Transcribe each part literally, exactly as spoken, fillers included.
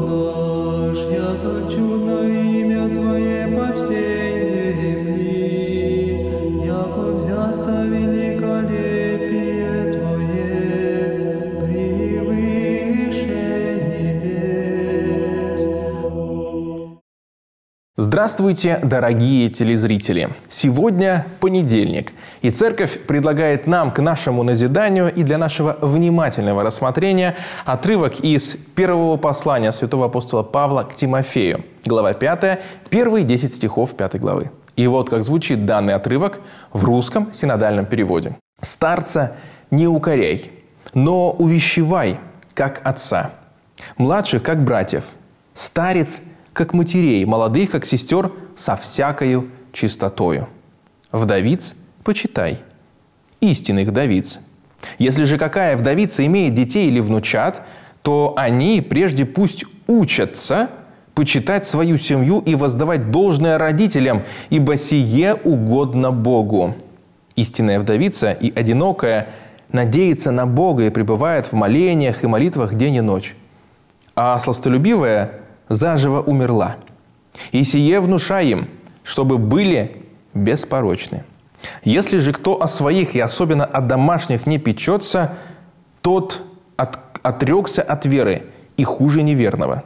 наш, яко чудно имя Твое по всей земли, яко взясто великолепие Твое превыше небес. Здравствуйте, дорогие телезрители! Сегодня понедельник, и Церковь предлагает нам к нашему назиданию и для нашего внимательного рассмотрения отрывок из первого послания святого апостола Павла к Тимофею, глава пятая, первые десять стихов пятой главы. И вот как звучит данный отрывок в русском синодальном переводе. «Старца не укоряй, но увещевай, как отца, младших, как братьев, старец, как матерей, молодых, как сестер, со всякою чистотою. Вдовиц почитай, истинных вдовиц. Если же какая вдовица имеет детей или внучат, то они прежде пусть учатся почитать свою семью и воздавать должное родителям, ибо сие угодно Богу. Истинная вдовица и одинокая надеется на Бога и пребывает в молениях и молитвах день и ночь. А сластолюбивая заживо умерла. И сие внушай им, чтобы были беспорочны. Если же кто о своих и особенно о домашних не печется, тот от, отрекся от веры и хуже неверного.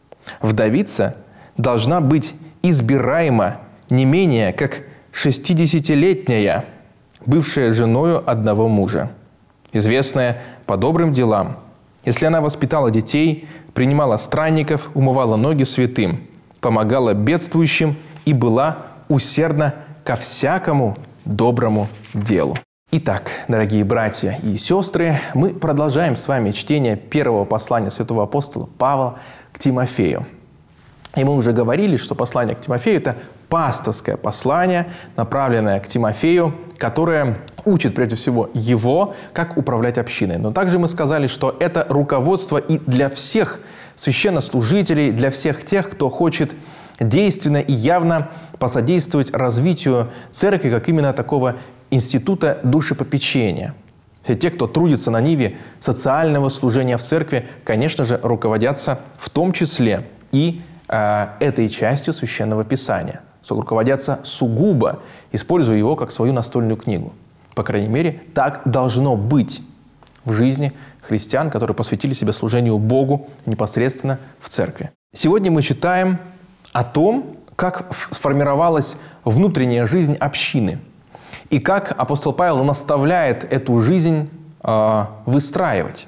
Вдовица должна быть избираема не менее, как шестидесятилетняя, бывшая женою одного мужа, известная по добрым делам. Если она воспитала детей, принимала странников, умывала ноги святым, помогала бедствующим и была усердна ко всякому доброму делу». Итак, дорогие братья и сестры, мы продолжаем с вами чтение первого послания святого апостола Павла к Тимофею. И мы уже говорили, что послание к Тимофею – это пасторское послание, направленное к Тимофею, которое учит прежде всего его, как управлять общиной. Но также мы сказали, что это руководство и для всех священнослужителей, для всех тех, кто хочет действенно и явно посодействовать развитию церкви, как именно такого института душепопечения. Все те, кто трудится на ниве социального служения в церкви, конечно же, руководятся в том числе и э, этой частью Священного Писания. Руководятся сугубо, используя его как свою настольную книгу. По крайней мере, так должно быть в жизни христиан, которые посвятили себя служению Богу непосредственно в церкви. Сегодня мы читаем о том, как сформировалась внутренняя жизнь общины и как апостол Павел наставляет эту жизнь э, выстраивать.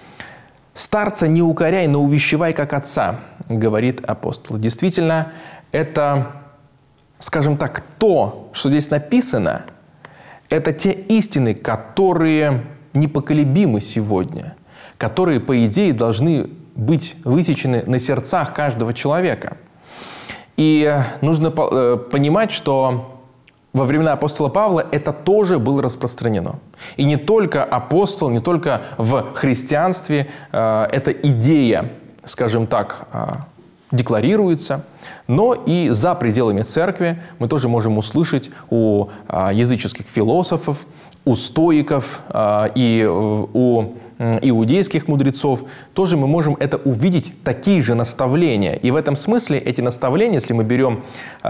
«Старца не укоряй, но увещевай, как отца», говорит апостол. Действительно, это, скажем так, то, что здесь написано, это те истины, которые непоколебимы сегодня, которые, по идее, должны быть высечены на сердцах каждого человека. И нужно понимать, что во времена апостола Павла это тоже было распространено. И не только апостол, не только в христианстве эта идея, скажем так, декларируется, но и за пределами церкви мы тоже можем услышать у языческих философов, у стоиков и у иудейских мудрецов, тоже мы можем это увидеть, такие же наставления. И в этом смысле эти наставления, если мы берем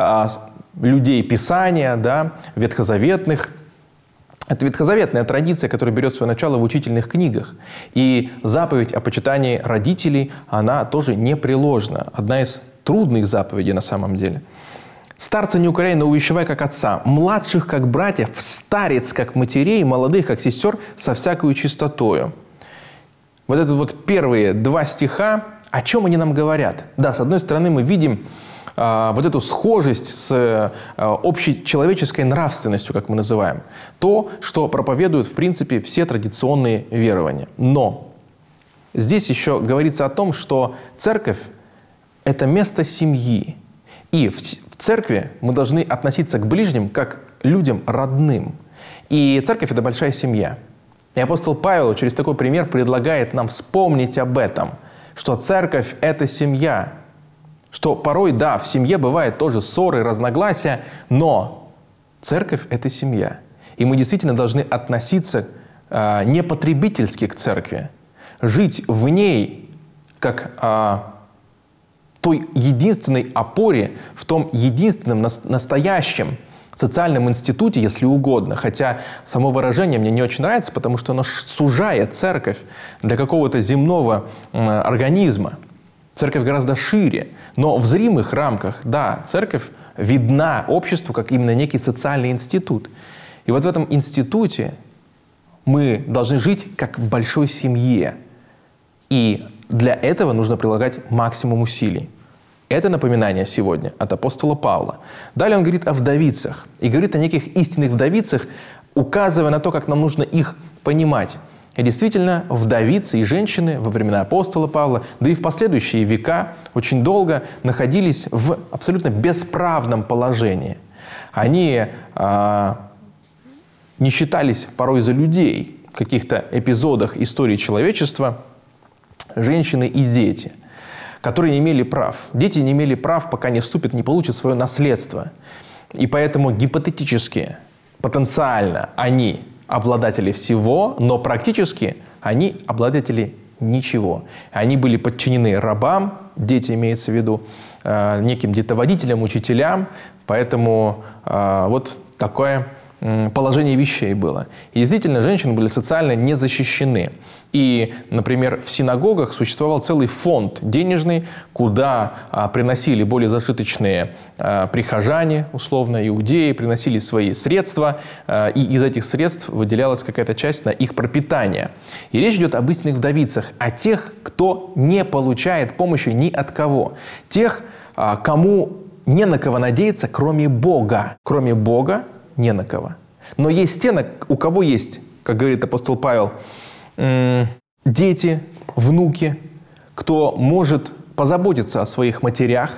людей Писания, да, ветхозаветных, это ветхозаветная традиция, которая берет свое начало в учительных книгах. И заповедь о почитании родителей, она тоже непреложна. Одна из трудных заповедей на самом деле. «Старца не укоряй, но увещевай, как отца, младших, как братьев, старец, как матерей, молодых, как сестер, со всякою чистотою». Вот это вот первые два стиха, о чем они нам говорят? Да, с одной стороны, мы видим а, вот эту схожесть с а, общечеловеческой нравственностью, как мы называем. То, что проповедуют, в принципе, все традиционные верования. Но здесь еще говорится о том, что церковь – это место семьи. И в, в церкви мы должны относиться к ближним как к людям родным. И церковь – это большая семья. И апостол Павел через такой пример предлагает нам вспомнить об этом, что церковь – это семья, что порой, да, в семье бывают тоже ссоры, разногласия, но церковь – это семья. И мы действительно должны относиться э, не потребительски к церкви, жить в ней как э, той единственной опоре, в том единственном настоящем социальном институте, если угодно. Хотя само выражение мне не очень нравится, потому что оно сужает церковь для какого-то земного организма. Церковь гораздо шире. Но в зримых рамках, да, церковь видна обществу как именно некий социальный институт. И вот в этом институте мы должны жить как в большой семье. И для этого нужно прилагать максимум усилий. Это напоминание сегодня от апостола Павла. Далее он говорит о вдовицах. И говорит о неких истинных вдовицах, указывая на то, как нам нужно их понимать. И действительно, вдовицы и женщины во времена апостола Павла, да и в последующие века, очень долго находились в абсолютно бесправном положении. Они а, не считались порой за людей в каких-то эпизодах истории человечества, женщины и дети, которые не имели прав. Дети не имели прав, пока не вступят, не получат свое наследство. И поэтому гипотетически, потенциально они обладатели всего, но практически они обладатели ничего. Они были подчинены рабам, дети имеется в виду, э, неким детоводителям, учителям. Поэтому э, вот такое э, положение вещей было. И действительно, женщины были социально не защищены. И, например, в синагогах существовал целый фонд денежный, куда а, приносили более зажиточные а, прихожане, условно, иудеи, приносили свои средства, а, и из этих средств выделялась какая-то часть на их пропитание. И речь идет об истинных вдовицах, о тех, кто не получает помощи ни от кого. Тех, а, кому не на кого надеяться, кроме Бога. Кроме Бога не на кого. Но есть те, у кого есть, как говорит апостол Павел, дети, внуки, кто может позаботиться о своих матерях.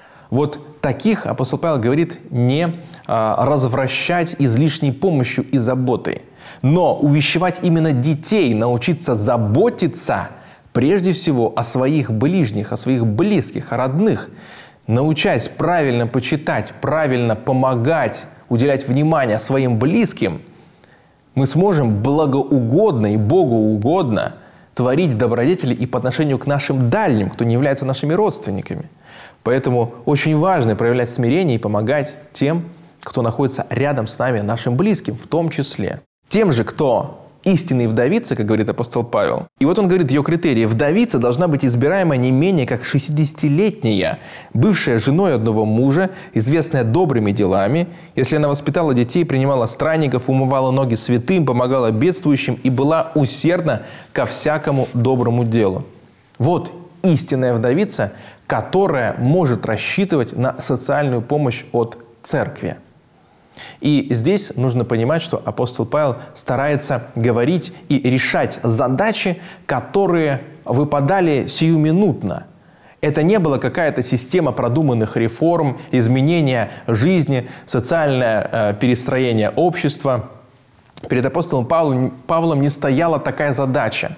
Вот таких, апостол Павел говорит, не а, развращать излишней помощью и заботой, но увещевать именно детей, научиться заботиться прежде всего о своих ближних, о своих близких, о родных, научаясь правильно почитать, правильно помогать, уделять внимание своим близким, мы сможем благоугодно и Богу угодно творить добродетели и по отношению к нашим дальним, кто не является нашими родственниками. Поэтому очень важно проявлять смирение и помогать тем, кто находится рядом с нами, нашим близким, в том числе. Тем же, кто истинные вдовицы, как говорит апостол Павел. И вот он говорит, ее критерии. Вдовица должна быть избираема не менее как шестидесятилетняя, бывшая женой одного мужа, известная добрыми делами, если она воспитала детей, принимала странников, умывала ноги святым, помогала бедствующим и была усердна ко всякому доброму делу. Вот истинная вдовица, которая может рассчитывать на социальную помощь от церкви. И здесь нужно понимать, что апостол Павел старается говорить и решать задачи, которые выпадали сиюминутно. Это не была какая-то система продуманных реформ, изменения жизни, социальное э, перестроение общества. Перед апостолом Павлом, Павлом не стояла такая задача.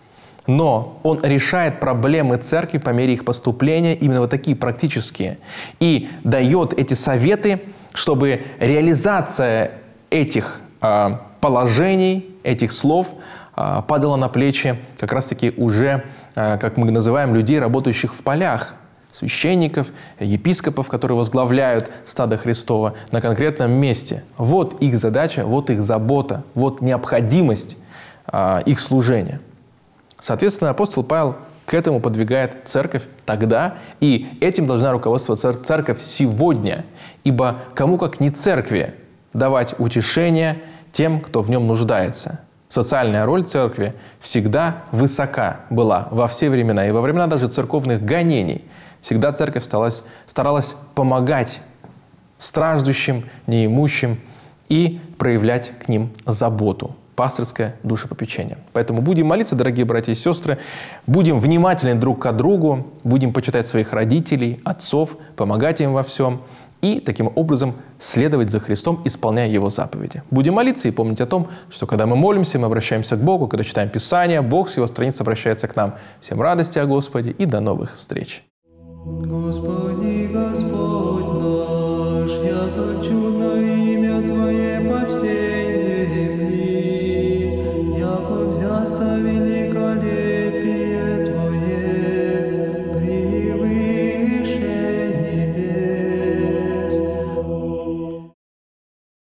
Но он решает проблемы церкви по мере их поступления, именно вот такие практические, и дает эти советы, чтобы реализация этих э, положений, этих слов э, падала на плечи как раз-таки уже, э, как мы называем, людей, работающих в полях, священников, епископов, которые возглавляют стадо Христово на конкретном месте. Вот их задача, вот их забота, вот необходимость э, их служения. Соответственно, апостол Павел к этому подвигает церковь тогда, и этим должна руководствоваться церковь сегодня. Ибо кому, как не церкви, давать утешение тем, кто в нем нуждается. Социальная роль церкви всегда высока была во все времена, и во времена даже церковных гонений. Всегда церковь старалась, старалась помогать страждущим, неимущим и проявлять к ним заботу. Пастырское душепопечение. Поэтому будем молиться, дорогие братья и сестры, будем внимательны друг к другу, будем почитать своих родителей, отцов, помогать им во всем и таким образом следовать за Христом, исполняя Его заповеди. Будем молиться и помнить о том, что когда мы молимся, мы обращаемся к Богу, когда читаем Писание, Бог с Его страниц обращается к нам. Всем радости о Господе и до новых встреч. Господи.